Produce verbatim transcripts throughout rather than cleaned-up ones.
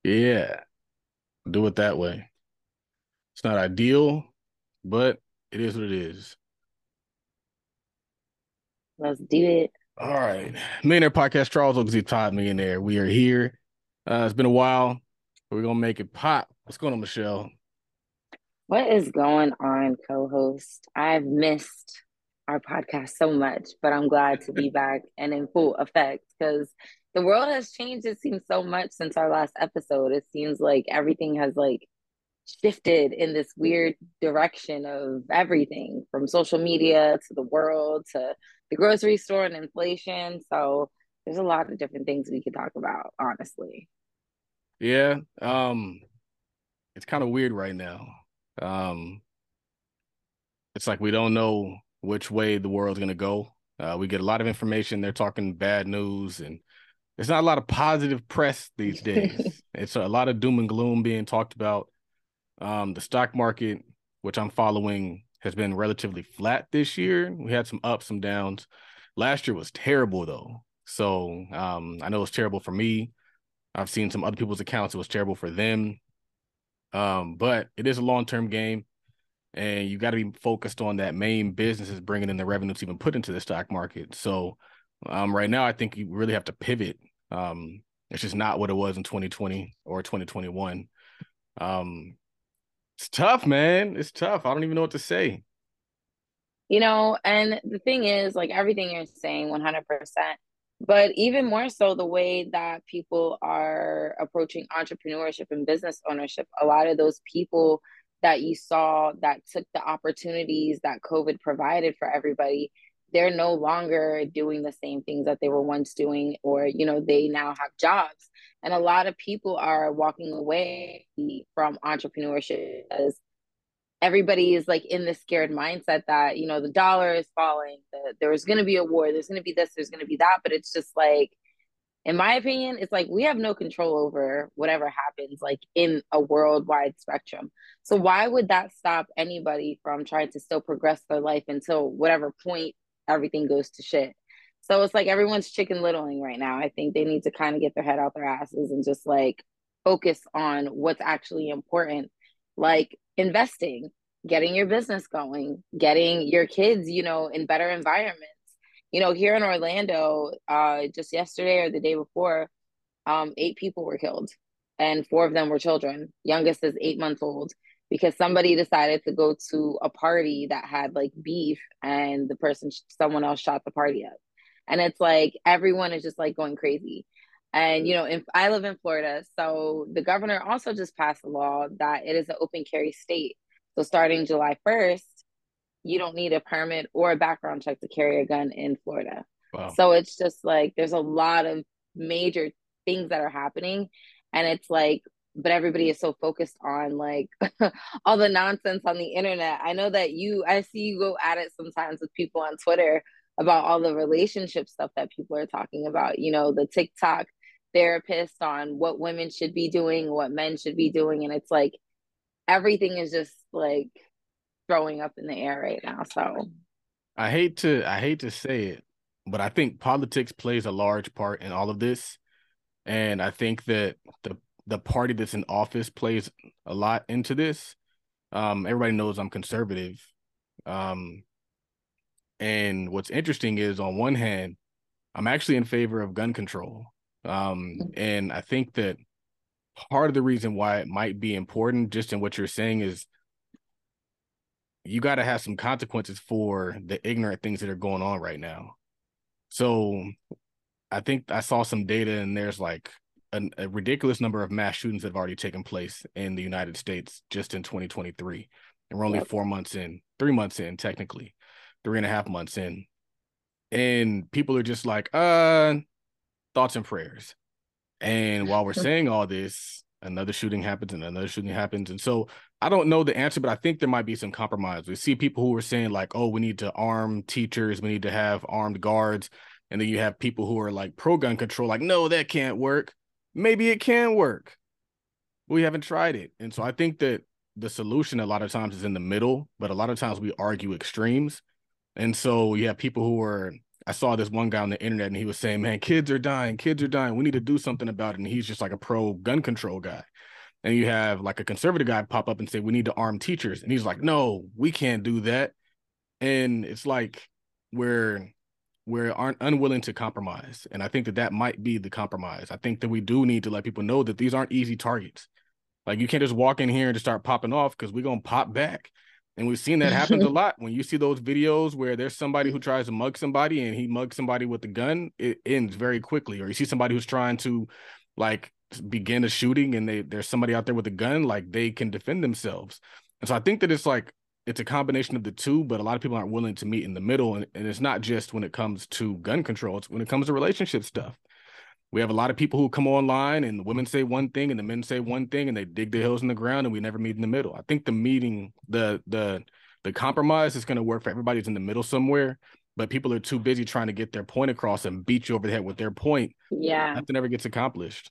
Yeah, do it that way. It's not ideal, but it is what it is. Let's do it. All right. Millionaire Podcast, Charles Oakley, Todd Millionaire. We are here. Uh, it's been a while. We're going to make it pop. What's going on, Michelle? What is going on, co-host? I've missed our podcast so much, but I'm glad to be back and in full effect because the world has changed, it seems, so much since our last episode. It seems like everything has like shifted in this weird direction of everything from social media to the world to the grocery store and inflation. So there's a lot of different things we could talk about, honestly. Yeah. Um, it's kind of weird right now. Um, it's like we don't know which way the world's going to go. Uh, we get a lot of information. They're talking bad news, and there's not a lot of positive press these days. It's a lot of doom and gloom being talked about. Um, the stock market, which I'm following, has been relatively flat this year. We had some ups, some downs. Last year was terrible though. So um, I know it's terrible for me. I've seen some other people's accounts. It was terrible for them. Um, but it is a long-term game, and you got to be focused on that main business is bringing in the revenue to even put into the stock market. So um, right now, I think you really have to pivot. Um, it's just not what it was in twenty twenty or twenty twenty-one. Um, it's tough, man. It's tough. I don't even know what to say. You know, and the thing is, like everything you're saying, one hundred percent. But even more so, the way that people are approaching entrepreneurship and business ownership, a lot of those people that you saw that took the opportunities that COVID provided for everybody, they're no longer doing the same things that they were once doing, or, you know, they now have jobs. And a lot of people are walking away from entrepreneurship as everybody is like in this scared mindset that you know the dollar is falling, that there's going to be a war, there's going to be this, there's going to be that, but it's just like, in my opinion, it's like we have no control over whatever happens like in a worldwide spectrum. So why would that stop anybody from trying to still progress their life until whatever point everything goes to shit? So it's like everyone's chicken littling right now. I think they need to kind of get their head out their asses and just like focus on what's actually important, like investing, getting your business going, getting your kids, you know, in better environments. You know, here in Orlando, uh, just yesterday or the day before, um, eight people were killed, and four of them were children. Youngest is eight months old because somebody decided to go to a party that had like beef, and the person, someone else, shot the party up. And it's like everyone is just like going crazy. And you know, in, I live in Florida, so the governor also just passed a law that it is an open carry state. So starting July first, you don't need a permit or a background check to carry a gun in Florida. Wow. So it's just like there's a lot of major things that are happening. And it's like, but everybody is so focused on like all the nonsense on the internet. I know that you, I see you go at it sometimes with people on Twitter about all the relationship stuff that people are talking about, you know, the TikTok therapist on what women should be doing, what men should be doing. And it's like everything is just like throwing up in the air right now. So I hate to I hate to say it, but I think politics plays a large part in all of this. And I think that the the party that's in office plays a lot into this. Um, everybody knows I'm conservative. Um, and what's interesting is on one hand, I'm actually in favor of gun control. Um, and I think that part of the reason why it might be important, just in what you're saying, is you got to have some consequences for the ignorant things that are going on right now. So I think I saw some data, and there's like an, a ridiculous number of mass shootings that have already taken place in the United States just in twenty twenty-three. And we're only yep. four months in, three months in, technically, three and a half months in. And people are just like, uh, thoughts and prayers. And while we're saying all this, another shooting happens and another shooting happens. And so I don't know the answer, but I think there might be some compromise. We see people who are saying, like, oh, we need to arm teachers, we need to have armed guards. And then you have people who are like pro gun control, like, no, that can't work. Maybe it can work. We haven't tried it. And so I think that the solution a lot of times is in the middle, but a lot of times we argue extremes. And so you have people who are I saw this one guy on the internet and he was saying, man, kids are dying, kids are dying. We need to do something about it. And he's just like a pro gun control guy. And you have like a conservative guy pop up and say, we need to arm teachers. And he's like, no, we can't do that. And it's like we're we're aren't unwilling to compromise. And I think that that might be the compromise. I think that we do need to let people know that these aren't easy targets. Like you can't just walk in here and just start popping off because we're going to pop back. And we've seen that happens a lot. When you see those videos where there's somebody who tries to mug somebody and he mugs somebody with a gun, it ends very quickly. Or you see somebody who's trying to like begin a shooting and they there's somebody out there with a gun, like they can defend themselves. And so I think that it's like it's a combination of the two, but a lot of people aren't willing to meet in the middle. And, and it's not just when it comes to gun control, it's when it comes to relationship stuff. We have a lot of people who come online and the women say one thing and the men say one thing and they dig their heels in the ground and we never meet in the middle. I think the meeting, the the the compromise is going to work for everybody who's in the middle somewhere, but people are too busy trying to get their point across and beat you over the head with their point. Yeah. Nothing ever gets accomplished.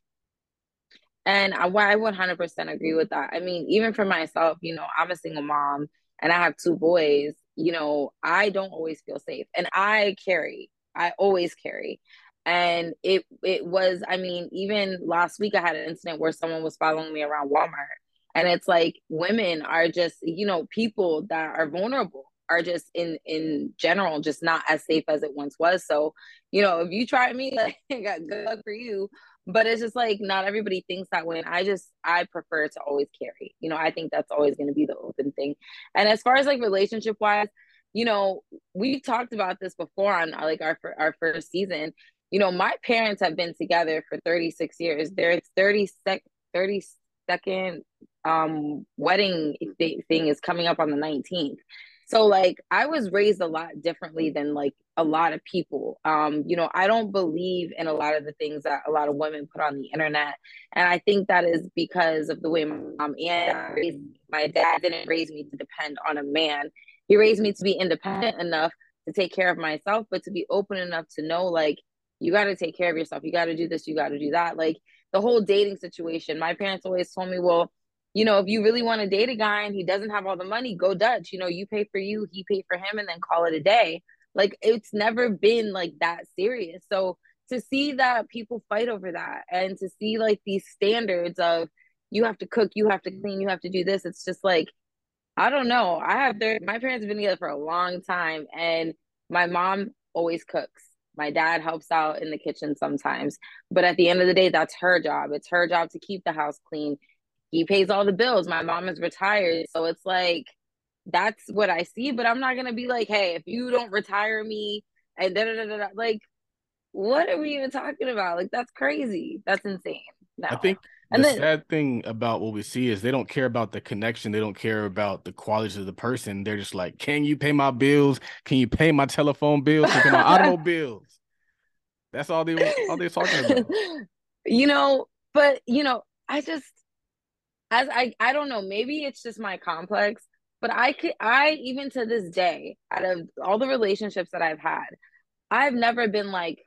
And I, I one hundred percent agree with that. I mean, even for myself, you know, I'm a single mom and I have two boys, you know, I don't always feel safe. And I carry, I always carry. And it it was, I mean, even last week I had an incident where someone was following me around Walmart. And it's like women are just, you know, people that are vulnerable are just in in general just not as safe as it once was. So, you know, if you try me, like good luck for you. But it's just like not everybody thinks that way. And I just I prefer to always carry. You know, I think that's always going to be the open thing. And as far as like relationship wise, you know, we've talked about this before on like our our first season. You know, my parents have been together for thirty-six years. Their thirty sec thirty-second um wedding thing is coming up on the nineteenth. So like I was raised a lot differently than like a lot of people. Um, you know, I don't believe in a lot of the things that a lot of women put on the internet. And I think that is because of the way my mom and raised me. My dad didn't raise me to depend on a man. He raised me to be independent enough to take care of myself, but to be open enough to know like you got to take care of yourself. You got to do this, you got to do that. Like the whole dating situation, my parents always told me, well, you know, if you really want to date a guy and he doesn't have all the money, go Dutch. You know, you pay for you, he pay for him, and then call it a day. Like it's never been like that serious. So to see that people fight over that and to see like these standards of you have to cook, you have to clean, you have to do this, it's just like, I don't know. I have their my parents have been together for a long time and my mom always cooks. My dad helps out in the kitchen sometimes. But at the end of the day, that's her job. It's her job to keep the house clean. He pays all the bills. My mom is retired. So it's like, that's what I see. But I'm not going to be like, hey, if you don't retire me and da da da da, like, what are we even talking about? Like, that's crazy. That's insane. No. I think And the then, sad thing about what we see is they don't care about the connection. They don't care about the qualities of the person. They're just like, can you pay my bills? Can you pay my telephone bills? Can you pay my automobiles? That's all they all they're talking about. you know, but you know, I just as I I don't know, maybe it's just my complex, but I could I even to this day, out of all the relationships that I've had, I've never been like,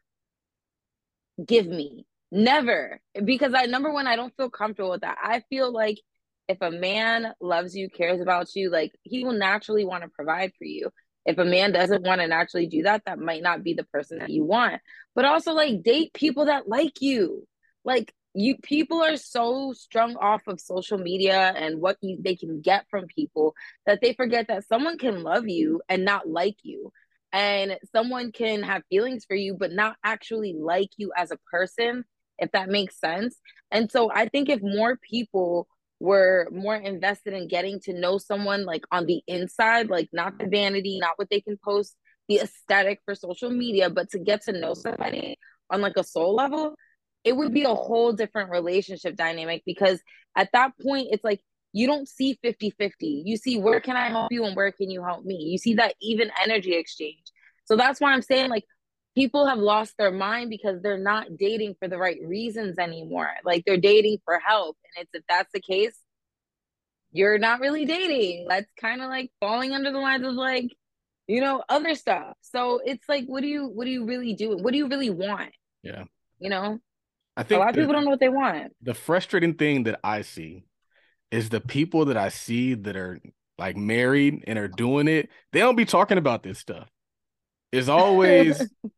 give me. Never. Because I number one, I don't feel comfortable with that. I feel like if a man loves you, cares about you, like he will naturally want to provide for you. If a man doesn't want to naturally do that, that might not be the person that you want. But also like date people that like you. Like you people are so strung off of social media and what you, they can get from people that they forget that someone can love you and not like you. And someone can have feelings for you, but not actually like you as a person, if that makes sense. And so I think if more people were more invested in getting to know someone like on the inside, like not the vanity, not what they can post, the aesthetic for social media, but to get to know somebody on like a soul level, it would be a whole different relationship dynamic because at that point, it's like you don't see fifty fifty. You see, where can I help you and where can you help me? You see that even energy exchange. So that's why I'm saying, like, people have lost their mind because they're not dating for the right reasons anymore. Like, they're dating for help. And it's if that's the case, you're not really dating. That's kind of like falling under the lines of like, you know, other stuff. So it's like, what do you, what do you really do? What do you really want? Yeah. You know, I a lot think of the, people don't know what they want. the frustrating thing that I see is the people that I see that are like married and are doing it, they don't be talking about this stuff. It's always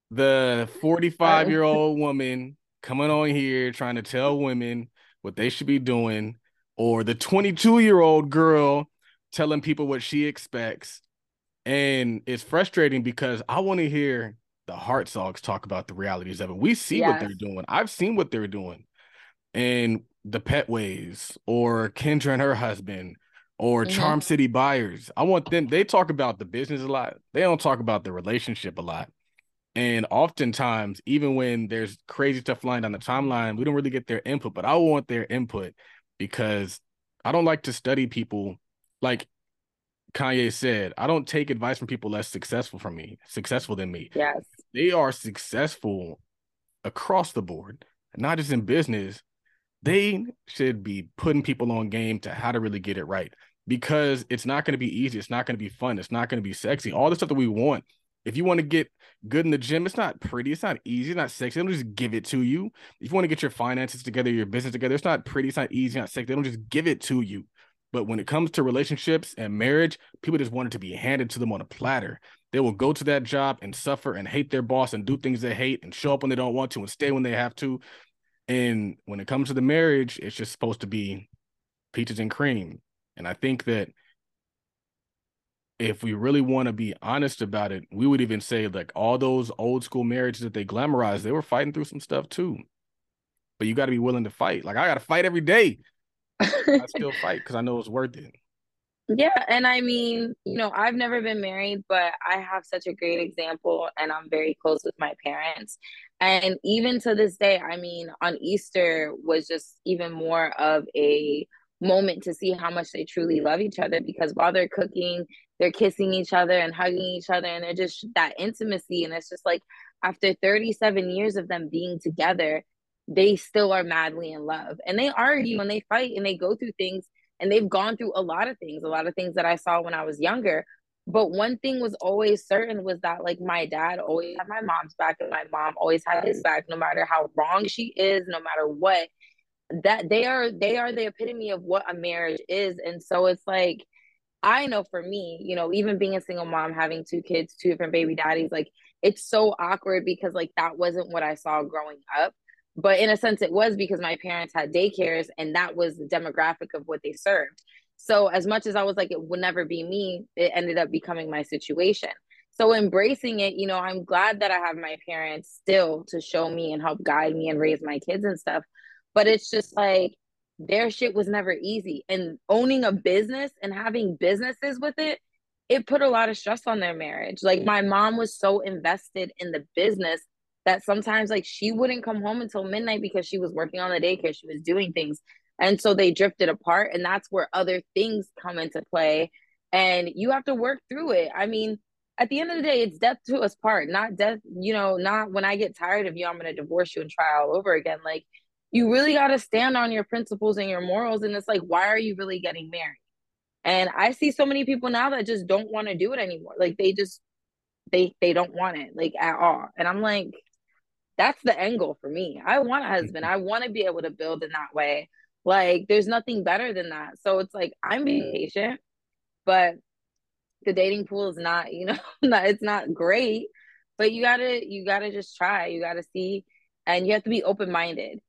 The Uh, forty-five year old woman coming on here trying to tell women what they should be doing, or the twenty-two year old girl telling people what she expects. And it's frustrating because I want to hear the Hartsogs talk about the realities of it. We see what yes. they're doing. I've seen what they're doing. And the Petways, or Kendra and her husband, or Hmm. Charm City Buyers. I want them, they talk about the business a lot. They don't talk about the relationship a lot. And oftentimes, even when there's crazy stuff flying down the timeline, we don't really get their input, but I want their input because I don't like to study people. Like Kanye said, I don't take advice from people less successful from me, successful than me. Yes. They are successful across the board, not just in business. They should be putting people on game to how to really get it right, because it's not going to be easy. It's not going to be fun. It's not going to be sexy. All the stuff that we want. If you want to get good in the gym, it's not pretty. It's not easy. It's not sexy. They don't just give it to you. If you want to get your finances together, your business together, it's not pretty. It's not easy. Not sexy. They don't just give it to you. But when it comes to relationships and marriage, people just want it to be handed to them on a platter. They will go to that job and suffer and hate their boss and do things they hate and show up when they don't want to and stay when they have to. And when it comes to the marriage, it's just supposed to be peaches and cream. And I think that if we really want to be honest about it, we would even say like all those old school marriages that they glamorize, they were fighting through some stuff too. But you got to be willing to fight. Like I got to fight every day. I still fight because I know it's worth it. Yeah, and I mean, you know, I've never been married, but I have such a great example, and I'm very close with my parents. And even to this day, I mean, on Easter was just even more of a moment to see how much they truly love each other, because while they're cooking, they're kissing each other and hugging each other, and they're just that intimacy. And it's just like after thirty-seven years of them being together, they still are madly in love. And they argue and they fight and they go through things, and they've gone through a lot of things, a lot of things that I saw when I was younger. But one thing was always certain was that like my dad always had my mom's back, and my mom always had his back, no matter how wrong she is, no matter what. That they are they are the epitome of what a marriage is. And so it's like, I know for me, you know, even being a single mom, having two kids, two different baby daddies, like it's so awkward because like that wasn't what I saw growing up. But in a sense, it was because my parents had daycares and that was the demographic of what they served. So as much as I was like, it would never be me, it ended up becoming my situation. So embracing it, you know, I'm glad that I have my parents still to show me and help guide me and raise my kids and stuff. But it's just like, their shit was never easy. And owning a business and having businesses with it, it put a lot of stress on their marriage. Like my mom was so invested in the business that sometimes like she wouldn't come home until midnight because she was working on the daycare, she was doing things. And so they drifted apart, and that's where other things come into play, and you have to work through it. I mean, at the end of the day, it's death to us part, not death, you know, not when I get tired of you, I'm going to divorce you and try all over again. Like you really got to stand on your principles and your morals. And it's like, why are you really getting married? And I see so many people now that just don't want to do it anymore. Like they just, they, they don't want it like at all. And I'm like, that's the end goal for me. I want a husband. I want to be able to build in that way. Like there's nothing better than that. So it's like, I'm being patient, but the dating pool is not, you know, not, it's not great, but you gotta, you gotta just try, you gotta see, and you have to be open-minded.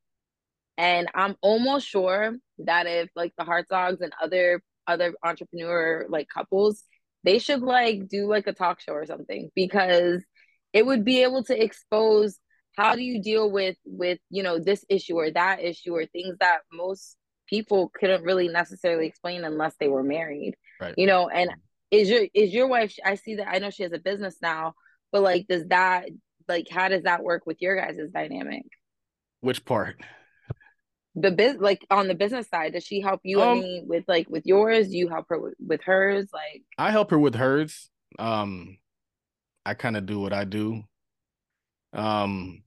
And I'm almost sure that if like the Hartzogs and other other entrepreneur like couples, they should like do like a talk show or something, because it would be able to expose how do you deal with with you know this issue or that issue, or things that most people couldn't really necessarily explain unless they were married. Right. You know, and is your is your wife, I see that, I know she has a business now, but like does that, like how does that work with your guys' dynamic? Which part? The biz, like on the business side, does she help you? I Um, mean, with like with yours, do you help her with, with hers? Like, I help her with hers. Um, I kind of do what I do. Um,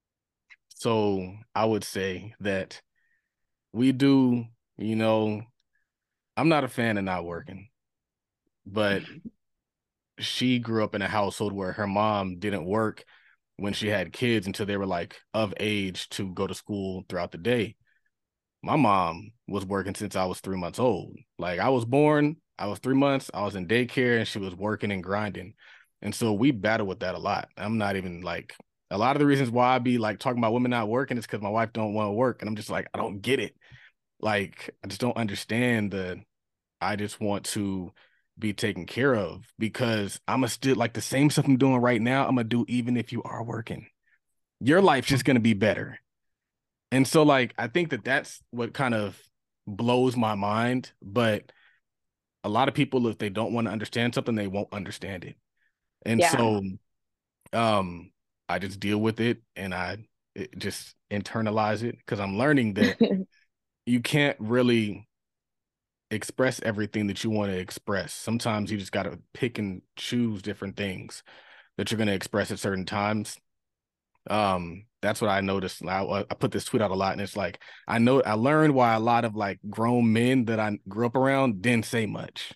so I would say that we do, you know, I'm not a fan of not working, but she grew up in a household where her mom didn't work when she had kids until they were like of age to go to school throughout the day. My mom was working since I was three months old. Like I was born, I was three months, I was in daycare, and she was working and grinding. And so we battle with that a lot. I'm not even like a lot of the reasons why I be like talking about women not working is because my wife don't want to work. And I'm just like, I don't get it. Like, I just don't understand the I just want to be taken care of because I'm gonna still like the same stuff I'm doing right now, I'm gonna do even if you are working. Your life's just gonna be better. And so like I think that that's what kind of blows my mind, but a lot of people if they don't want to understand something, they won't understand it. And Yeah. so um I just deal with it and I it just internalize it because I'm learning that you can't really express everything that you want to express. Sometimes you just got to pick and choose different things that you're going to express at certain times. Um, that's what I noticed. I, I put this tweet out a lot, and it's like I know I learned why a lot of like grown men that I grew up around didn't say much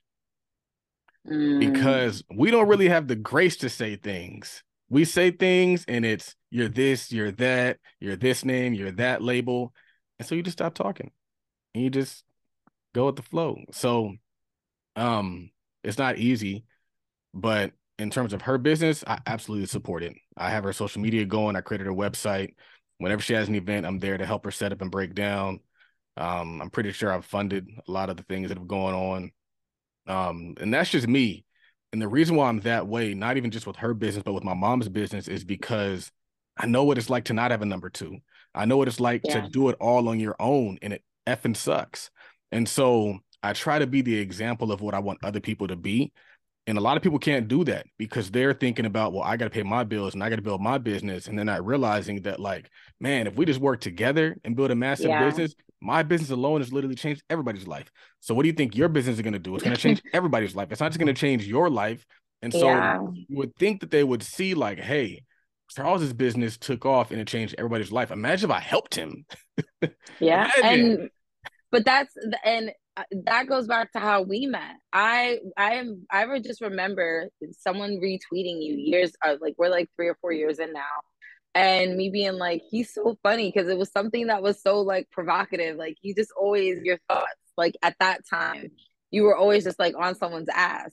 Mm, because we don't really have the grace to say things. We say things, and it's you're this, you're that, you're this name, you're that label, and so you just stop talking and you just go with the flow. So Um, it's not easy, but in terms of her business, I absolutely support it. I have her social media going. I created her website. Whenever she has an event, I'm there to help her set up and break down. Um, I'm pretty sure I've funded a lot of the things that have gone on. Um, and that's just me. And the reason why I'm that way, not even just with her business, but with my mom's business, is because I know what it's like to not have a number two. I know what it's like to yeah. do it all on your own, and it effing sucks. And so I try to be the example of what I want other people to be. And a lot of people can't do that because they're thinking about, well, I got to pay my bills and I got to build my business. And they're not realizing that, like, man, if we just work together and build a massive Yeah. business, my business alone has literally changed everybody's life. So what do you think your business is going to do? It's going to change everybody's life. It's not just going to change your life. And so Yeah. you would think that they would see, like, hey, Charles's business took off and it changed everybody's life. Imagine if I helped him. Yeah. Imagine. And but that's and uh, that goes back to how we met. I I am I would just remember someone retweeting you years uh, like we're like three or four years in now, and me being like, he's so funny because it was something that was so like provocative. Like you just always your thoughts like at that time you were always just like on someone's ass.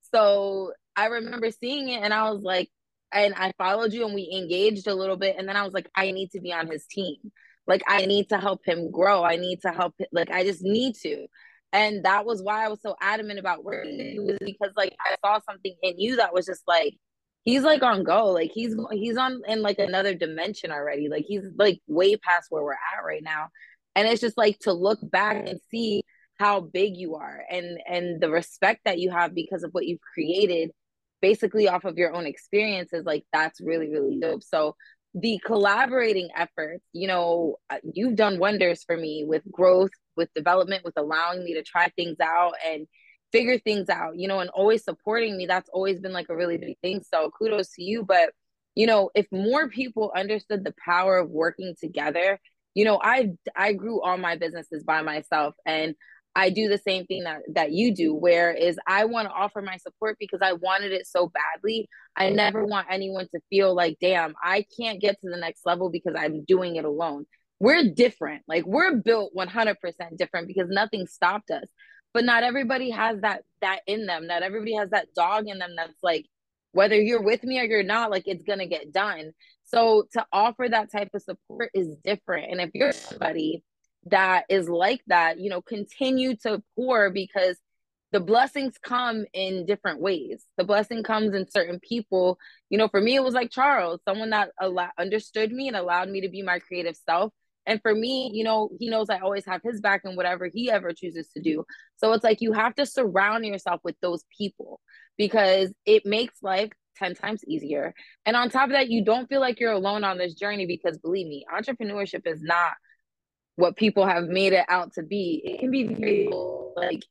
So I remember seeing it and I was like, and I followed you and we engaged a little bit, and then I was like, I need to be on his team. Like I need to help him grow. I need to help. Like I just need to. And that was why I was so adamant about working with you, was because like I saw something in you that was just like he's like on go. Like he's he's on in like another dimension already. Like he's like way past where we're at right now. And it's just like to look back and see how big you are and and the respect that you have because of what you've created basically off of your own experiences, like that's really really dope. So the collaborating efforts, you know, uh, you've done wonders for me with growth, with development, with allowing me to try things out and figure things out, you know, and always supporting me. That's always been like a really big thing. So kudos to you. But, you know, if more people understood the power of working together, you know, I I grew all my businesses by myself, and I do the same thing that that you do, where is I want to offer my support because I wanted it so badly. I never want anyone to feel like, damn, I can't get to the next level because I'm doing it alone. We're different. Like we're built one hundred percent different because nothing stopped us. But not everybody has that that in them. Not everybody has that dog in them that's like, whether you're with me or you're not, like it's gonna get done. So to offer that type of support is different. And if you're somebody that is like that, you know, continue to pour because the blessings come in different ways. The blessing comes in certain people. You know, for me, it was like Charles, someone that al- understood me and allowed me to be my creative self. And for me, you know, he knows I always have his back in whatever he ever chooses to do. So it's like you have to surround yourself with those people because it makes life ten times easier. And on top of that, you don't feel like you're alone on this journey because believe me, entrepreneurship is not what people have made it out to be. It can be very like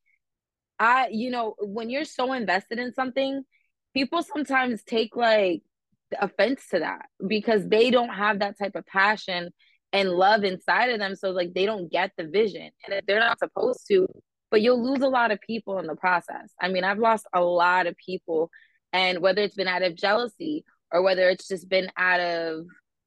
I, you know, when you're so invested in something, people sometimes take like offense to that because they don't have that type of passion and love inside of them. So like they don't get the vision and they're not supposed to, but you'll lose a lot of people in the process. I mean, I've lost a lot of people, and whether it's been out of jealousy or whether it's just been out of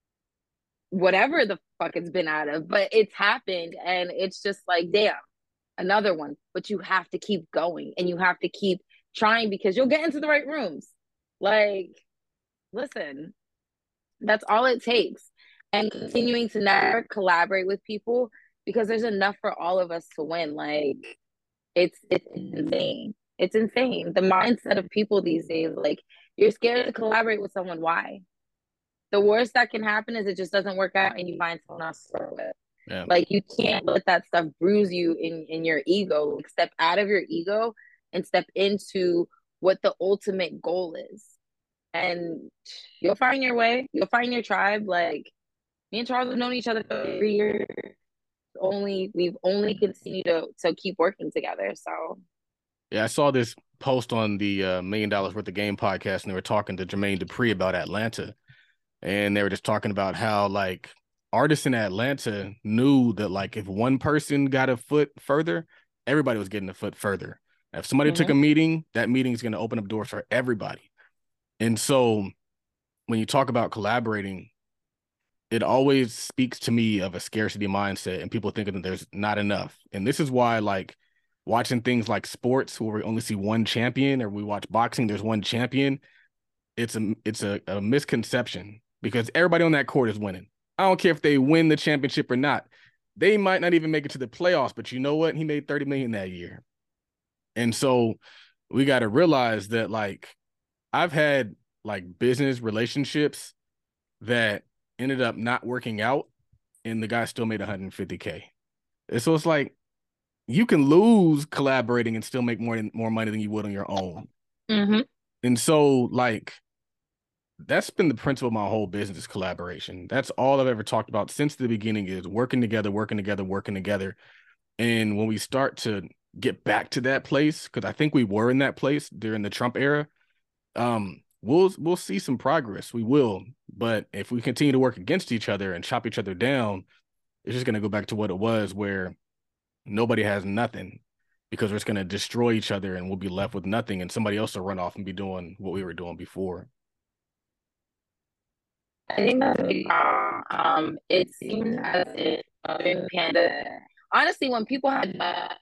whatever the fuck it's been out of, but it's happened and it's just like, damn, another one. But you have to keep going and you have to keep trying because you'll get into the right rooms. Like, listen, that's all it takes. And continuing to never collaborate with people because there's enough for all of us to win. Like, it's it's insane. It's insane. The mindset of people these days, like, you're scared to collaborate with someone. Why? The worst that can happen is it just doesn't work out and you find someone else to work with. Yeah. Like, you can't let that stuff bruise you in in your ego. Like, step out of your ego and step into what the ultimate goal is. And you'll find your way. You'll find your tribe. Like, me and Charles have known each other for three years. Only we've only continued to to keep working together. So Yeah, I saw this post on the uh, Million Dollars Worth of Game podcast, and they were talking to Jermaine Dupri about Atlanta. And they were just talking about how, like, artists in Atlanta knew that, like, if one person got a foot further, everybody was getting a foot further. If somebody mm-hmm. took a meeting, that meeting is going to open up doors for everybody. And so when you talk about collaborating, it always speaks to me of a scarcity mindset and people thinking that there's not enough. And this is why, like, watching things like sports where we only see one champion, or we watch boxing, there's one champion. It's a it's a, a misconception, because everybody on that court is winning. I don't care if they win the championship or not. They might not even make it to the playoffs, but you know what? He made thirty million dollars that year. And so we got to realize that, like, I've had, like, business relationships that ended up not working out, and the guy still made one hundred fifty K. And so it's like, you can lose collaborating and still make more than, more money than you would on your own. Mm-hmm. And so, like, that's been the principle of my whole business, is collaboration. That's all I've ever talked about since the beginning, is working together, working together, working together. And when we start to get back to that place, because I think we were in that place during the Trump era, um, we'll we'll see some progress. We will. But if we continue to work against each other and chop each other down, it's just going to go back to what it was, where nobody has nothing, because we're just going to destroy each other and we'll be left with nothing, and somebody else will run off and be doing what we were doing before. I think that's a big problem. Um, it seems as if uh, during the pandemic, honestly, when people had that,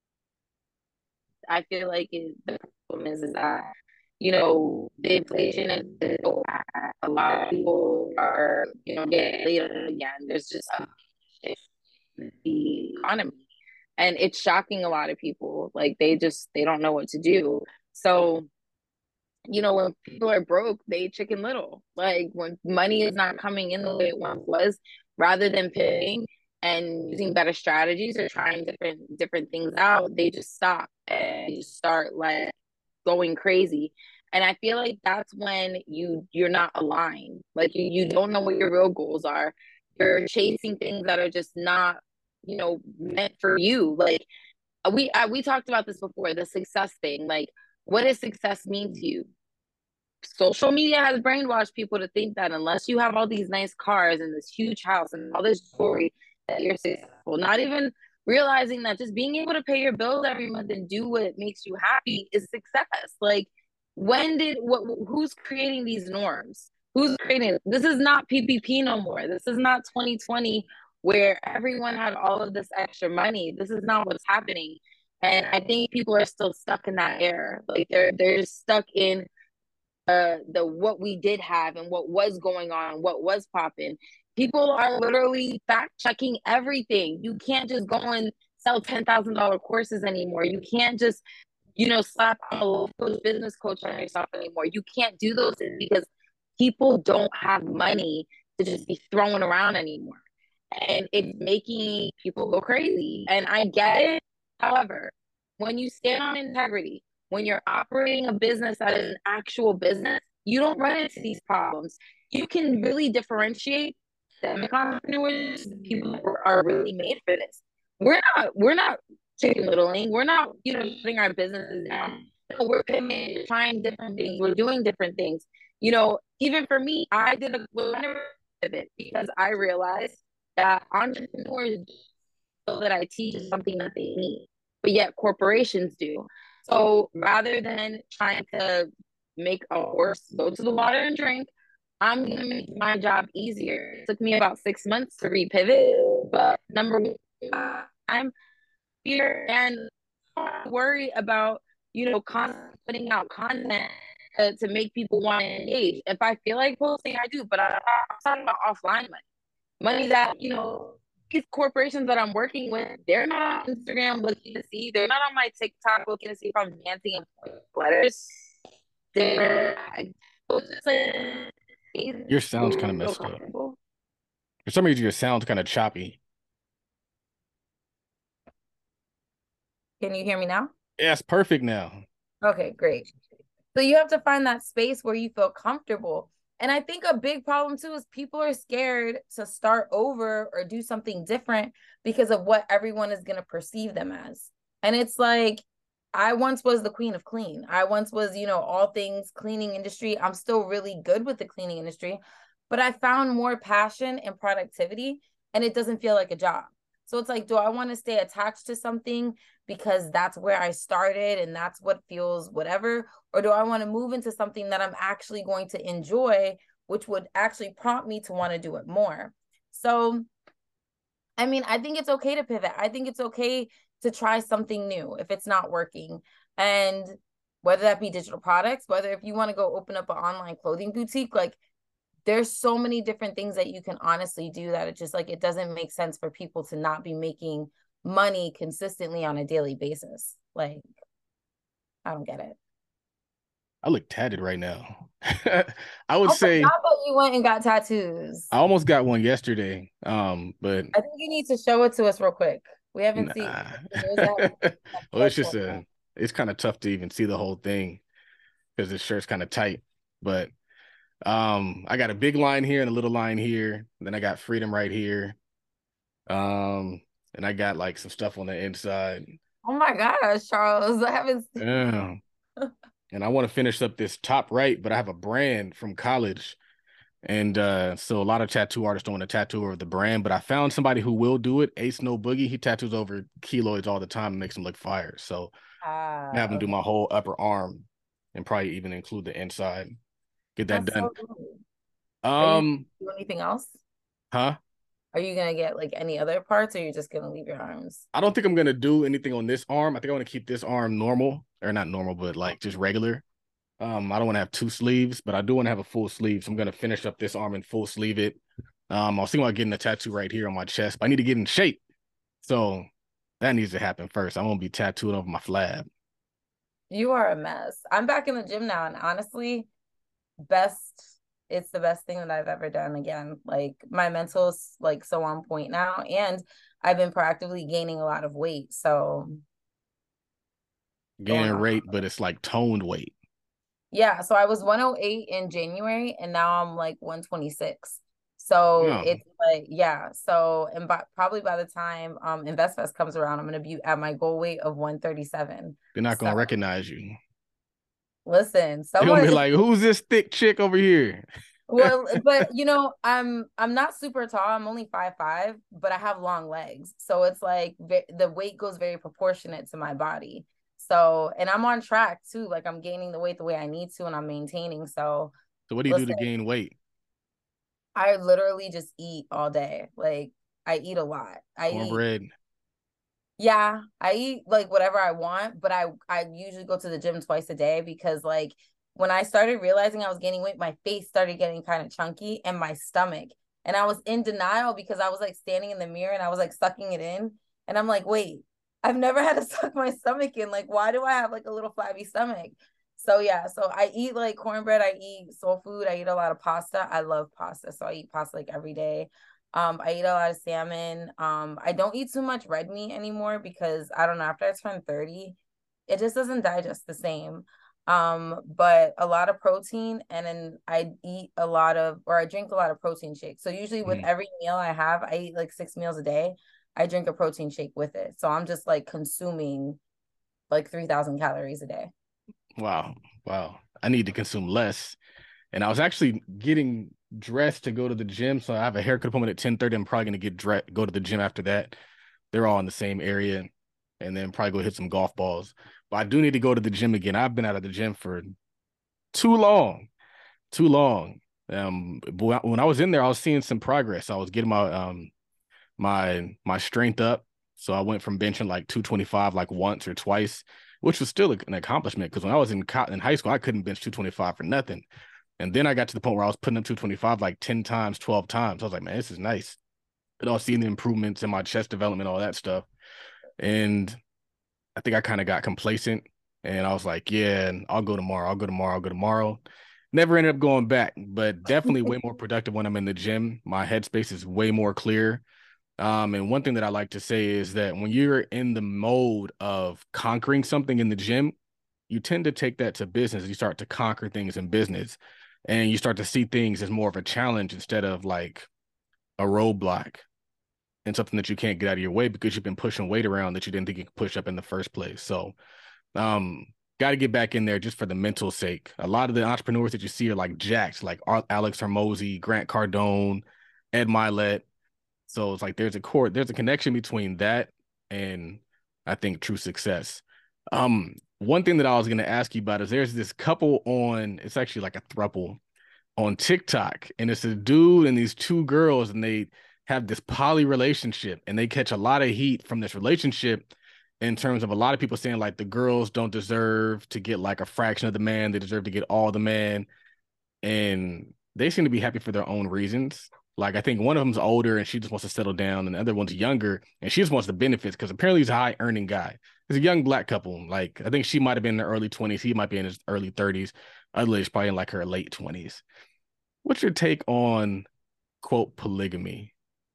I feel like it, the problem is, is that, you know, the inflation is so bad. A lot of people are, you know, getting laid again. There's just a shift in the economy. And it's shocking a lot of people. Like, they just, they don't know what to do. So, you know, when people are broke, they Chicken Little. Like, when money is not coming in the way it once was, rather than pivoting and using better strategies or trying different different things out, they just stop and you start, like, going crazy. And I feel like that's when you you're not aligned. Like, you you don't know what your real goals are. You're chasing things that are just not, you know, meant for you. Like, we I, we talked about this before, the success thing. Like, what does success mean to you? Social media has brainwashed people to think that unless you have all these nice cars and this huge house and all this jewelry, that you're successful. Not even realizing that just being able to pay your bills every month and do what makes you happy is success. Like, when did what who's creating these norms? Who's creating this? Is not P P P no more. This is not twenty twenty where everyone had all of this extra money. This is not what's happening. And I think people are still stuck in that era. Like, they're they're stuck in uh the what we did have and what was going on, what was popping. People are literally fact checking everything. You can't just go and sell ten thousand dollar courses anymore. You can't just, you know, slap a local business coach on yourself anymore. You can't do those things because people don't have money to just be throwing around anymore. And it's making people go crazy. And I get it. However, when you stand on integrity, when you're operating a business that is an actual business, you don't run into these problems. You can really differentiate systemic entrepreneurs, people who are really made for this. We're not, we're not chicken littling. We're not, you know, putting our businesses down. No, we're pivoting, trying different things. We're doing different things. You know, even for me, I did a pivot because I realized that entrepreneurs feel that I teach is something that they need, but yet corporations do. So rather than trying to make a horse go to the water and drink, I'm going to make my job easier. It took me about six months to repivot, but number one, uh, I'm here and worry about, you know, constantly putting out content to, to make people want to engage. If I feel like posting, I do, but I, I'm talking about offline money, money that, you know, these corporations that I'm working with, they're not on Instagram looking to see, they're not on my TikTok looking to see if I'm dancing in letters. They're just like, Your sound's kind of messed up. For some reason, your sound's kind of choppy. Can you hear me now? Yeah, it's perfect now. Okay, great. So you have to find that space where you feel comfortable. And I think a big problem too is people are scared to start over or do something different because of what everyone is going to perceive them as. And it's like, I once was the queen of clean. I once was, you know, all things cleaning industry. I'm still really good with the cleaning industry, but I found more passion and productivity, and it doesn't feel like a job. So it's like, do I want to stay attached to something because that's where I started and that's what feels whatever? Or do I want to move into something that I'm actually going to enjoy, which would actually prompt me to want to do it more? So, I mean, I think it's okay to pivot. I think it's okay to try something new if it's not working. And whether that be digital products, whether if you want to go open up an online clothing boutique, like there's so many different things that you can honestly do that it just like, it doesn't make sense for people to not be making money consistently on a daily basis. Like, I don't get it. I look tatted right now. I would I say forgot that you went and got tattoos. I almost got one yesterday. Um, but I think you need to show it to us real quick. We haven't seen nah. it. Well, it's just a it's kind of tough to even see the whole thing because the shirt's kind of tight. But um, I got a big line here and a little line here. Then I got freedom right here. Um, and I got like some stuff on the inside. Oh my gosh, Charles. I haven't seen Yeah. And I want to finish up this top right, but I have a brand from college. And uh, so a lot of tattoo artists don't want to tattoo over the brand, but I found somebody who will do it. Ace No Boogie. He tattoos over keloids all the time and makes them look fire. So uh, I have him okay. do my whole upper arm and probably even include the inside. Get that That's done. so cool. Um, Are you do anything else? huh? Are you gonna get like any other parts, or you're just gonna leave your arms? I don't think I'm gonna do anything on this arm. I think I want to keep this arm normal, or not normal, but like just regular. Um, I don't want to have two sleeves, but I do want to have a full sleeve. So I'm gonna finish up this arm and full sleeve it. Um, I was thinking about getting a tattoo right here on my chest, but I need to get in shape. So that needs to happen first. I'm gonna be tattooing over my flab. You are a mess. I'm back in the gym now, and honestly, best it's the best thing that I've ever done again. Like my mental's like so on point now, and I've been proactively gaining a lot of weight. So Gaining weight, but it's like toned weight. Yeah, so I was one oh eight in January and now I'm like one twenty-six. So Oh. it's like, yeah. So, and by, probably by the time um InvestFest comes around, I'm going to be at my goal weight of one thirty-seven. They're not going to so, recognize you. Listen, They're someone going to be is, like, who's this thick chick over here? well, but you know, I'm I'm not super tall. I'm only five five, but I have long legs. So it's like the weight goes very proportionate to my body. So, and I'm on track too. Like I'm gaining the weight the way I need to, and I'm maintaining. So, so what do you listen, do to gain weight? I literally just eat all day. Like I eat a lot. I Cornbread. eat. Yeah, I eat like whatever I want, but I I usually go to the gym twice a day because like when I started realizing I was gaining weight, my face started getting kind of chunky and my stomach. And I was in denial because I was like standing in the mirror and I was like sucking it in. And I'm like, wait, I've never had to suck my stomach in. Like, why do I have like a little flabby stomach? So yeah, so I eat like cornbread, I eat soul food, I eat a lot of pasta. I love pasta, so I eat pasta like every day. Um, I eat a lot of salmon. Um, I don't eat too much red meat anymore because I don't know, after I turn thirty, it just doesn't digest the same. Um, but a lot of protein, and then I eat a lot of, or I drink a lot of protein shakes. So usually with mm. every meal I have, I eat like six meals a day. I drink a protein shake with it. So I'm just like consuming like three thousand calories a day. Wow. Wow. I need to consume less. And I was actually getting dressed to go to the gym. So I have a haircut appointment at ten thirty. I'm probably going to get dressed, go to the gym after that. They're all in the same area. And then probably go hit some golf balls. But I do need to go to the gym again. I've been out of the gym for too long, too long. Um, when I was in there, I was seeing some progress. I was getting my um my my strength up. So I went from benching like two twenty-five like once or twice, which was still an accomplishment because when I was in in high school, I couldn't bench two twenty-five for nothing. And then I got to the point where I was putting up two twenty-five like ten times, twelve times. I was like, man, this is nice. And I was seeing the improvements in my chest development, all that stuff. And I think I kind of got complacent. And I was like, yeah, I'll go tomorrow. I'll go tomorrow. I'll go tomorrow. Never ended up going back, but definitely way more productive when I'm in the gym. My headspace is way more clear. Um, and one thing that I like to say is that when you're in the mode of conquering something in the gym, you tend to take that to business. You start to conquer things in business, and you start to see things as more of a challenge instead of like a roadblock and something that you can't get out of your way because you've been pushing weight around that you didn't think you could push up in the first place. So, um, got to get back in there just for the mental sake. A lot of the entrepreneurs that you see are like jacked, like Alex Hormozi, Grant Cardone, Ed Milet. So it's like there's a core, there's a connection between that and I think true success. Um, one thing that I was going to ask you about is there's this couple on, it's actually like a throuple on TikTok, and it's a dude and these two girls, and they have this poly relationship, and they catch a lot of heat from this relationship in terms of a lot of people saying like the girls don't deserve to get like a fraction of the man, they deserve to get all the man. And they seem to be happy for their own reasons. Like, I think one of them's older and she just wants to settle down, and the other one's younger and she just wants the benefits because apparently he's a high earning guy. He's a young black couple. Like, I think she might have been in her early twenties. He might be in his early thirties. Other lady's probably in like her late twenties. What's your take on, quote, polygamy?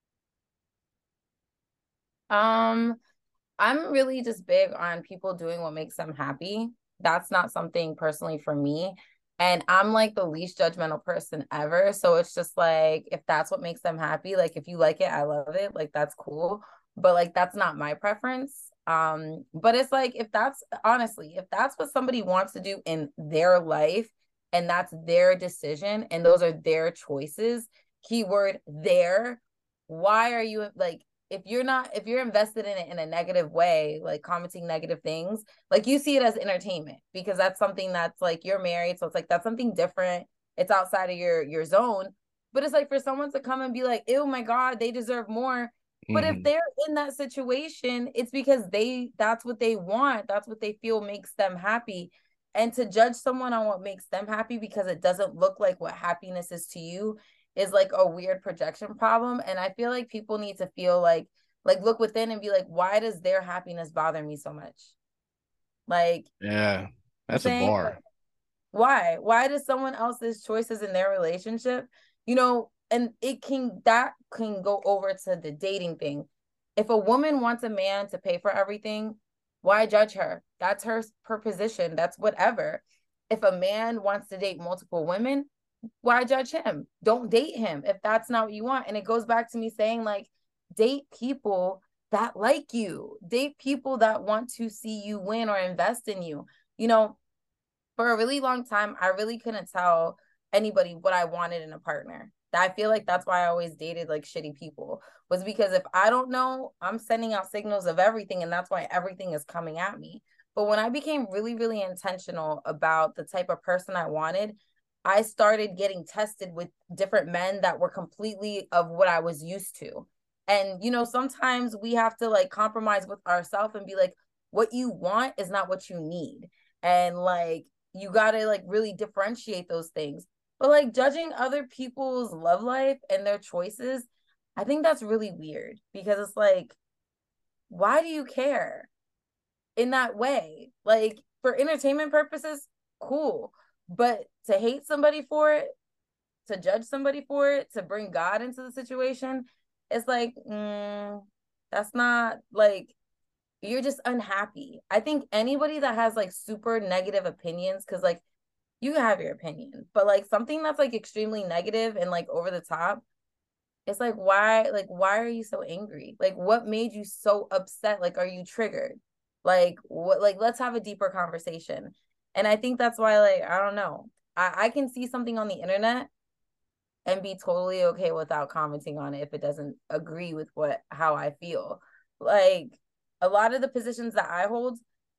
Um, I'm really just big on people doing what makes them happy. That's not something personally for me. And I'm like the least judgmental person ever. So it's just like, if that's what makes them happy, like if you like it, I love it. Like that's cool. But like, that's not my preference. Um, but it's like, if that's honestly, if that's what somebody wants to do in their life and that's their decision and those are their choices, keyword their, why are you like, if you're not, if you're invested in it in a negative way, like commenting negative things, like you see it as entertainment because that's something that's like you're married. So it's like, that's something different. It's outside of your, your zone. But it's like for someone to come and be like, oh my God, they deserve more. But mm-hmm. if they're in that situation, it's because they, that's what they want. That's what they feel makes them happy. And to judge someone on what makes them happy because it doesn't look like what happiness is to you is like a weird projection problem. And I feel like people need to feel like, like look within and be like, why does their happiness bother me so much? Like, yeah, that's a bar. Why? Why does someone else's choices in their relationship, you know, and it can, that can go over to the dating thing. If a woman wants a man to pay for everything, why judge her? That's her, her position. That's whatever. If a man wants to date multiple women, why judge him? Don't date him if that's not what you want. And it goes back to me saying like, date people that like you, date people that want to see you win or invest in you. You know, for a really long time, I really couldn't tell anybody what I wanted in a partner. I feel like that's why I always dated like shitty people, was because if I don't know, I'm sending out signals of everything. And that's why everything is coming at me. But when I became really, really intentional about the type of person I wanted, I started getting tested with different men that were completely of what I was used to. And, you know, sometimes we have to like compromise with ourselves and be like, what you want is not what you need. And like, you got to like really differentiate those things. But like judging other people's love life and their choices, I think that's really weird because it's like, why do you care in that way? Like for entertainment purposes, cool. But to hate somebody for it, to judge somebody for it, to bring God into the situation, it's like, mm, that's not like, you're just unhappy. I think anybody that has like super negative opinions, because like you have your opinion, but like something that's like extremely negative and like over the top, it's like, why, like, why are you so angry? Like, what made you so upset? Like, are you triggered? Like, what, like, let's have a deeper conversation. And I think that's why, like, I don't know. I, I can see something on the internet and be totally okay without commenting on it if it doesn't agree with what, how I feel. Like, a lot of the positions that I hold,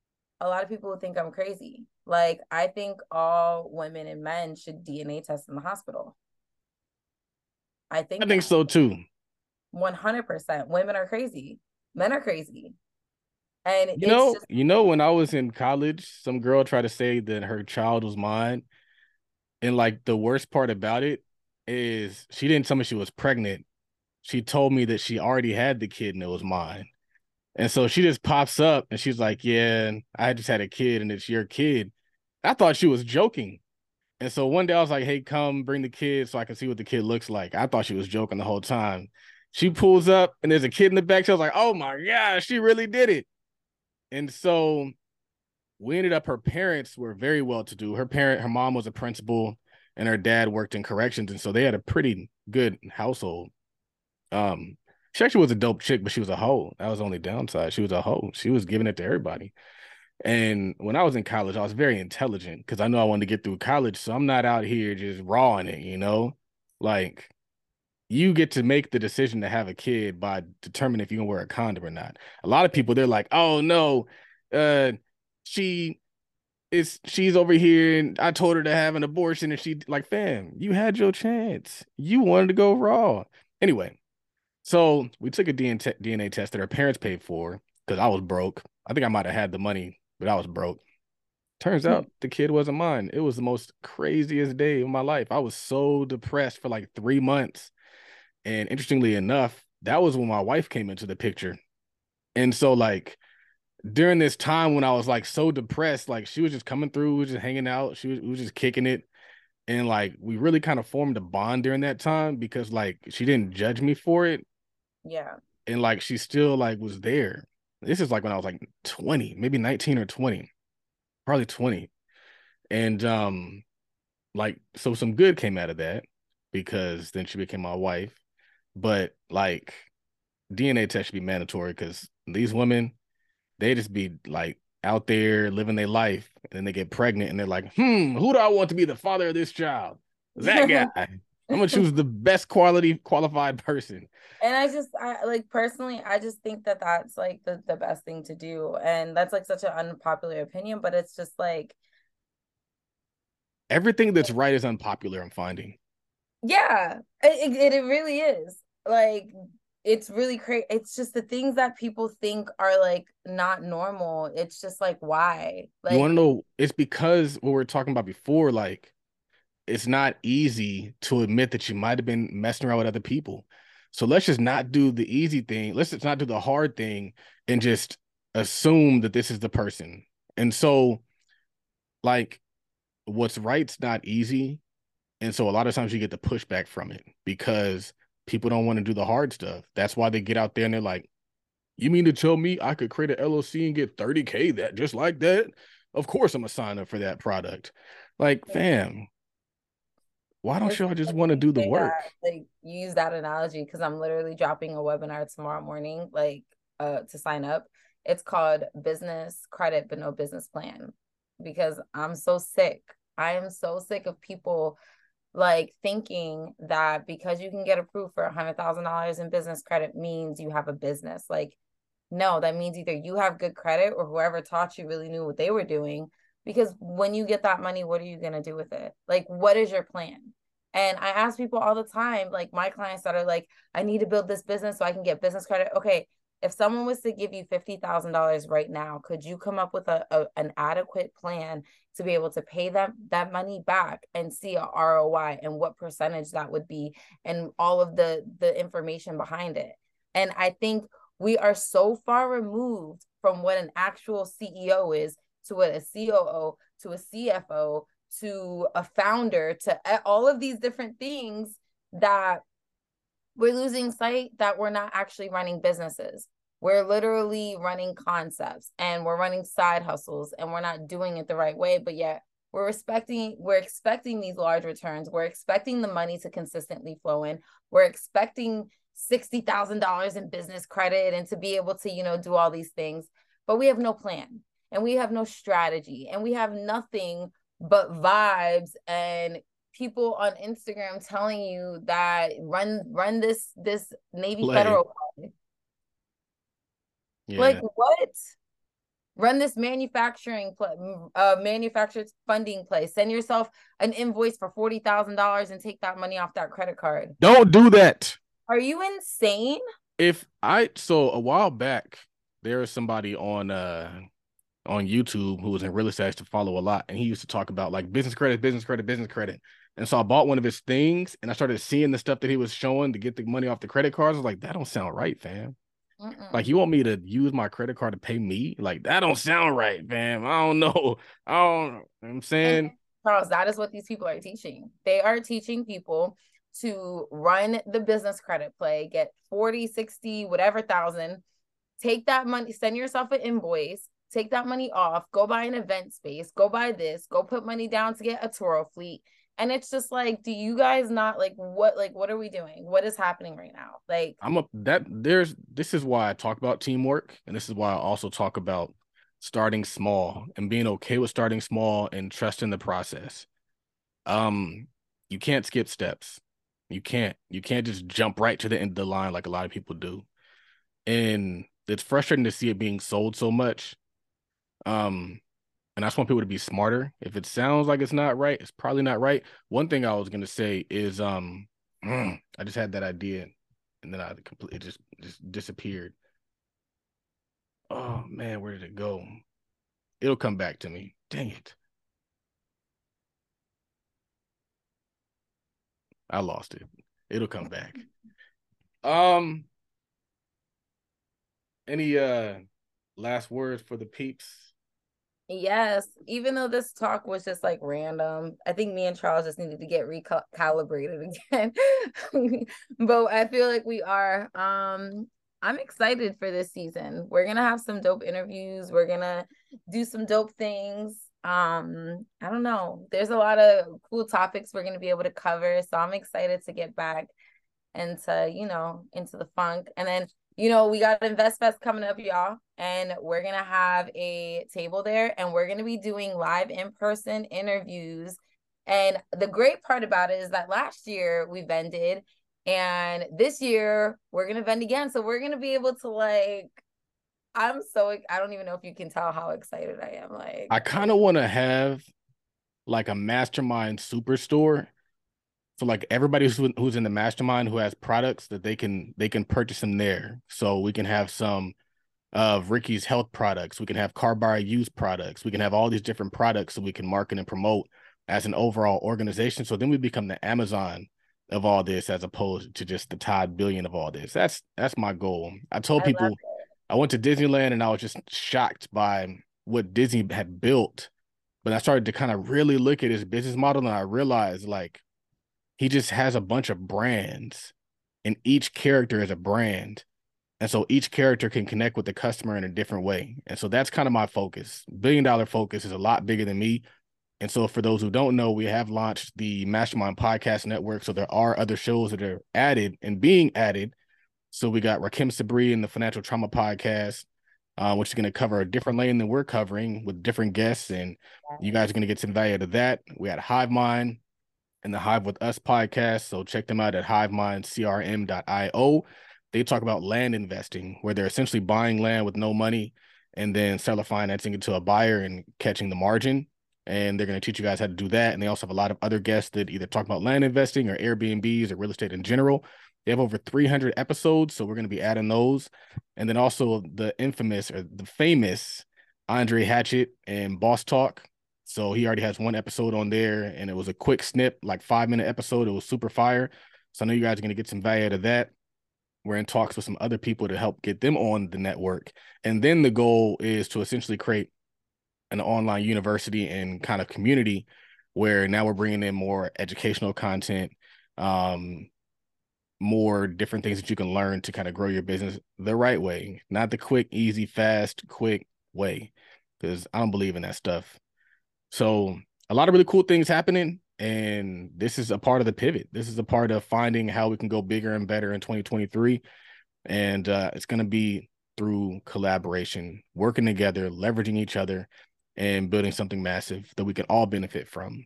a lot of people would think I'm crazy. Like, I think all women and men should D N A test in the hospital. I think I think so too. one hundred percent. Women are crazy. Men are crazy. And You it's know, just you know, when I was in college, some girl tried to say that her child was mine. And like the worst part about it is she didn't tell me she was pregnant. She told me that she already had the kid and it was mine. And so she just pops up and she's like, yeah, I just had a kid and it's your kid. I thought she was joking. And so one day I was like, hey, come bring the kid so I can see what the kid looks like. I thought she was joking the whole time. She pulls up and there's a kid in the back. She was like, oh my gosh, she really did it. And so we ended up, her parents were very well to do. Her parent, her mom was a principal and her dad worked in corrections. And so they had a pretty good household. Um, she actually was a dope chick, but she was a hoe. That was the only downside. She was a hoe. She was giving it to everybody. And when I was in college, I was very intelligent because I knew I wanted to get through college. So I'm not out here just rawing it, you know? Like, you get to make the decision to have a kid by determining if you can wear a condom or not. A lot of people, they're like, oh no, uh, she is she's over here and I told her to have an abortion and she like, fam, you had your chance. You wanted to go raw. Anyway, so we took a D N A test that her parents paid for because I was broke. I think I might have had the money, but I was broke. Turns out the kid wasn't mine. It was the most craziest day of my life. I was so depressed for like three months. And interestingly enough, that was when my wife came into the picture. And so like during this time when I was like so depressed, like she was just coming through, we were just hanging out, she was, we was just kicking it. And like we really kind of formed a bond during that time because like she didn't judge me for it. Yeah. And like she still like was there. This is like when I was like twenty, maybe nineteen or twenty, probably twenty. And um, like so some good came out of that because then she became my wife. But like D N A test should be mandatory because these women, they just be like out there living their life and then they get pregnant and they're like, hmm, who do I want to be the father of this child? That guy. I'm gonna choose the best quality qualified person. And I just, I like personally, I just think that that's like the, the best thing to do. And that's like such an unpopular opinion, but it's just like everything that's right is unpopular, I'm finding. Yeah, it, it, it really is. Like, it's really crazy. It's just the things that people think are like not normal. It's just like, why? Like, you want to know? It's because what we were talking about before, like, it's not easy to admit that you might have been messing around with other people. So let's just not do the easy thing. Let's just not do the hard thing and just assume that this is the person. And so, like, what's right's not easy. And so a lot of times you get the pushback from it because people don't want to do the hard stuff. That's why they get out there and they're like, you mean to tell me I could create an L L C and get thirty K that just like that? Of course I'm gonna sign up for that product. Like, fam, why don't y'all just want to do the work? That, like, use that analogy because I'm literally dropping a webinar tomorrow morning, like, uh, to sign up. It's called Business Credit but No Business Plan because I'm so sick. I am so sick of people like thinking that because you can get approved for a hundred thousand dollars in business credit means you have a business. Like, no, that means either you have good credit or whoever taught you really knew what they were doing. Because when you get that money, what are you going to do with it? Like, what is your plan? And I ask people all the time, like my clients that are like, I need to build this business so I can get business credit. Okay, if someone was to give you fifty thousand dollars right now, could you come up with a, a an adequate plan to be able to pay them that money back and see a R O I and what percentage that would be and all of the the information behind it? And I think we are so far removed from what an actual C E O is to what a C O O to a C F O to a founder to all of these different things that we're losing sight that we're not actually running businesses. We're literally running concepts and we're running side hustles and we're not doing it the right way, but yet we're respecting, we're expecting these large returns. We're expecting the money to consistently flow in. We're expecting sixty thousand dollars in business credit and to be able to, you know, do all these things, but we have no plan and we have no strategy and we have nothing but vibes and people on Instagram telling you that run run this this Navy Play. Federal play. Yeah. Like what? Run this manufacturing play, uh, manufactured funding play. Send yourself an invoice for forty thousand dollars and take that money off that credit card. Don't do that. Are you insane? if I so a while back, there was somebody on uh on YouTube who was in real estate to follow a lot, and he used to talk about like business credit, business credit, business credit. And so I bought one of his things, and I started seeing the stuff that he was showing to get the money off the credit cards. I was like, that don't sound right, fam. Mm-mm. Like, you want me to use my credit card to pay me? Like, that don't sound right, fam. I don't know. I don't know. You know what I'm saying. And Charles, that is what these people are teaching. They are teaching people to run the business credit play, get forty, sixty, whatever thousand, take that money, send yourself an invoice, take that money off, go buy an event space, go buy this, go put money down to get a Turo fleet. And it's just like, do you guys not like what, like, what are we doing? What is happening right now? Like, I'm a that there's this is why I talk about teamwork, and this is why I also talk about starting small and being okay with starting small and trusting the process. Um, you can't skip steps. You can't. You can't just jump right to the end of the line like a lot of people do. And it's frustrating to see it being sold so much. Um, and I just want people to be smarter. If it sounds like it's not right, it's probably not right. One thing I was gonna say is um I just had that idea and then I completely just just disappeared. Oh man, where did it go? It'll come back to me. Dang it. I lost it. It'll come back. Um, any uh last words for the peeps? yes, even though this talk was just like random, I think me and Charles just needed to get recalibrated again. But I feel like we are. Um, I'm excited for this season. We're gonna have some dope interviews. We're gonna do some dope things. Um, I don't know. There's a lot of cool topics we're gonna be able to cover. So I'm excited to get back into, you know, into the funk. And then, you know, we got Invest Fest coming up, y'all. And we're going to have a table there and we're going to be doing live in-person interviews. And the great part about it is that last year we vended and this year we're going to vend again. So we're going to be able to like, I'm so, I don't even know if you can tell how excited I am. Like, I kind of want to have like a mastermind superstore. So like everybody who's, who's in the mastermind who has products that they can they can purchase them there. So we can have some of Ricky's health products. We can have Carbar used products. We can have all these different products so we can market and promote as an overall organization. So then we become the Amazon of all this as opposed to just the Todd Billion of all this. That's that's my goal. I told I people I went to Disneyland and I was just shocked by what Disney had built. But I started to kind of really look at his business model and I realized like he just has a bunch of brands and each character is a brand. And so each character can connect with the customer in a different way. And so that's kind of my focus. Billion Dollar Focus is a lot bigger than me. And so for those who don't know, we have launched the Mastermind Podcast Network. So there are other shows that are added and being added. So we got Rakim Sabri and the Financial Trauma Podcast, uh, which is going to cover a different lane than we're covering with different guests. And you guys are going to get some value out of that. We had Hive Mind and the Hive with Us podcast. So check them out at hive mind c r m dot i o. They talk about land investing, where they're essentially buying land with no money and then seller financing it to a buyer and catching the margin. And they're going to teach you guys how to do that. And they also have a lot of other guests that either talk about land investing or Airbnbs or real estate in general. They have over three hundred episodes, so we're going to be adding those. And then also the infamous or the famous Andre Hatchett and Boss Talk. So he already has one episode on there, and it was a quick snip, like five-minute episode. It was super fire. So I know you guys are going to get some value out of that. We're in talks with some other people to help get them on the network. And then the goal is to essentially create an online university and kind of community where now we're bringing in more educational content, um, more different things that you can learn to kind of grow your business the right way, not the quick, easy, fast, quick way, because I don't believe in that stuff. So a lot of really cool things happening. And this is a part of the pivot. This is a part of finding how we can go bigger and better in twenty twenty-three. And uh, it's going to be through collaboration, working together, leveraging each other, and building something massive that we can all benefit from.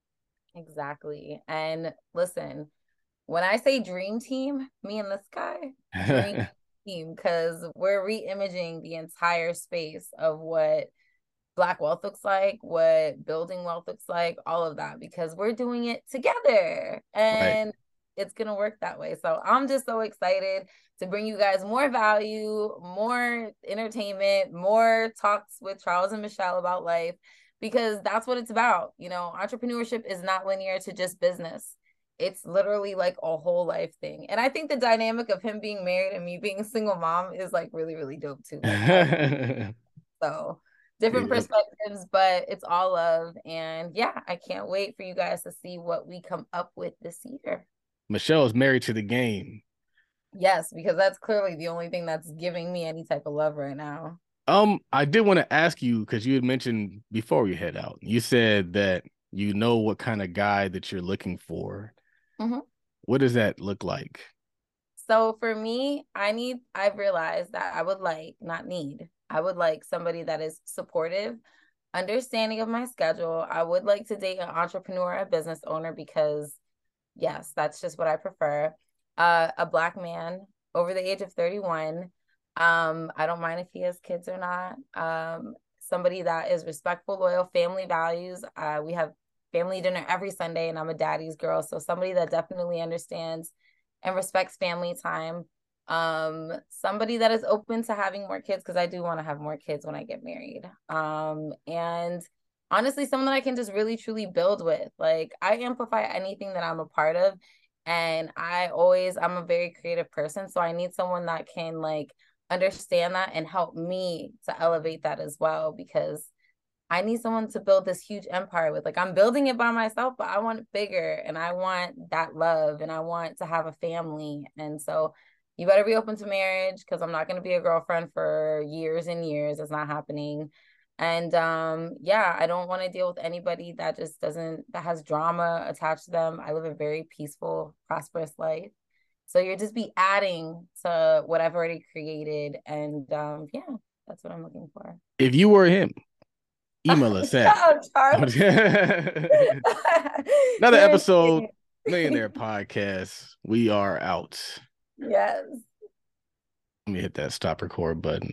Exactly. And listen, when I say dream team, me and this guy, dream team, because we're re-imaging the entire space of what Black wealth looks like, what building wealth looks like, all of that, because we're doing it together. And Right. it's gonna work that way. So I'm just so excited to bring you guys more value, more entertainment, more talks with Charles and Michelle about life, because that's what it's about. You know, entrepreneurship is not linear to just business. It's literally like a whole life thing. And I think the dynamic of him being married and me being a single mom is like really, really dope too. Like, so different Yep. perspectives, but it's all love. And yeah, I can't wait for you guys to see what we come up with this year. Michelle's married to the game. Yes, because that's clearly the only thing that's giving me any type of love right now. Um, I did want to ask you, because you had mentioned before we head out, you said that you know what kind of guy that you're looking for. Mm-hmm. What does that look like? So for me, I need, I've realized that I would like, not need, I would like somebody that is supportive, understanding of my schedule. I would like to date an entrepreneur, a business owner, because yes, that's just what I prefer. Uh, a Black man over the age of thirty-one. Um, I don't mind if he has kids or not. Um, somebody that is respectful, loyal, family values. Uh, we have family dinner every Sunday, and I'm a daddy's girl. So somebody that definitely understands and respects family time. Um, somebody that is open to having more kids, because I do want to have more kids when I get married. Um, and honestly, someone that I can just really truly build with. Like, I amplify anything that I'm a part of. And I always, I'm a very creative person. So I need someone that can like understand that and help me to elevate that as well, because I need someone to build this huge empire with. Like, I'm building it by myself, but I want it bigger, and I want that love, and I want to have a family. And so you better be open to marriage, because I'm not going to be a girlfriend for years and years. It's not happening. And um, yeah, I don't want to deal with anybody that just doesn't, that has drama attached to them. I live a very peaceful, prosperous life. So you'll just be adding to what I've already created. And um, yeah, that's what I'm looking for. If you were him, email us at another episode, Millionaire Podcast. We are out. Yes. Let me hit that stop record button.